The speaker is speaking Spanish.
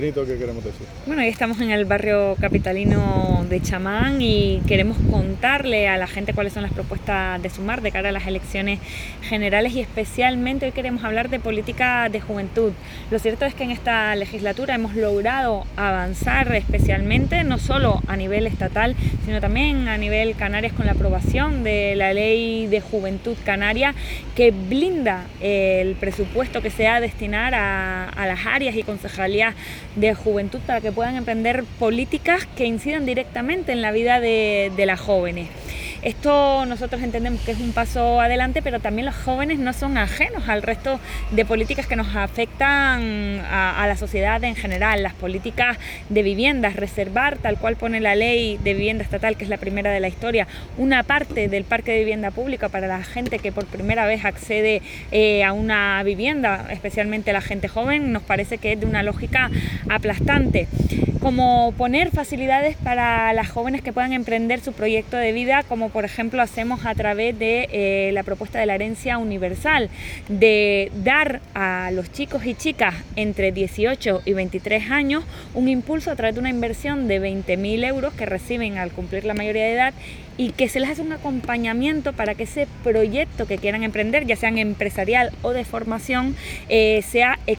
¿Qué queremos decir? Bueno, hoy estamos en el barrio capitalino de Chamán y queremos contarle a la gente cuáles son las propuestas de Sumar de cara a las elecciones generales, y especialmente hoy queremos hablar de política de juventud. Lo cierto es que en esta legislatura hemos logrado avanzar, especialmente no solo a nivel estatal, sino también a nivel Canarias, con la aprobación de la Ley de Juventud Canaria, que blinda el presupuesto que se va a destinar a las áreas y concejalías de juventud para que puedan emprender políticas que incidan directamente en la vida de las jóvenes. Esto nosotros entendemos que es un paso adelante, pero también los jóvenes no son ajenos al resto de políticas que nos afectan a la sociedad en general. Las políticas de viviendas, reservar, tal cual pone la ley de vivienda estatal, que es la primera de la historia, una parte del parque de vivienda pública para la gente que por primera vez accede a una vivienda, especialmente la gente joven, nos parece que es de una lógica aplastante. Como poner facilidades para las jóvenes que puedan emprender su proyecto de vida, como por ejemplo hacemos a través de la propuesta de la herencia universal, de dar a los chicos y chicas entre 18 y 23 años un impulso a través de una inversión de 20.000 euros que reciben al cumplir la mayoría de edad, y que se les hace un acompañamiento para que ese proyecto que quieran emprender, ya sea empresarial o de formación, sea